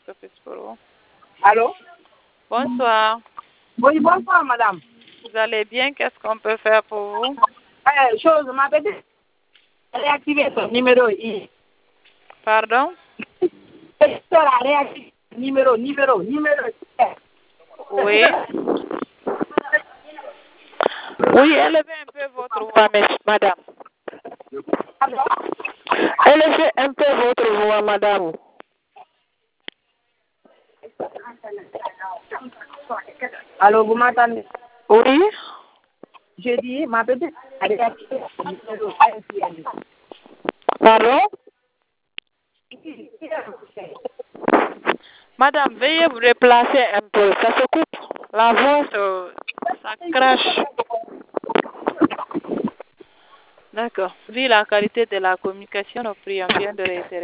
que puis-je pour vous? Allô? Bonsoir. Oui, bonsoir, madame. Vous allez bien? Qu'est-ce qu'on peut faire pour vous? Ma petite, réactiver son numéro. Pardon? A réactivé numéro. Oui. Oui, élevez un peu votre voix, madame. Élevez un peu votre voix, madame. Allô, vous m'entendez? Oui. Je dis, ma petite, a réactivé son numéro. Pardon? Madame, veuillez vous déplacer un peu. Ça se coupe. La voix, ça crache. D'accord. Vu la qualité de la communication, nous prions bien de réitérer.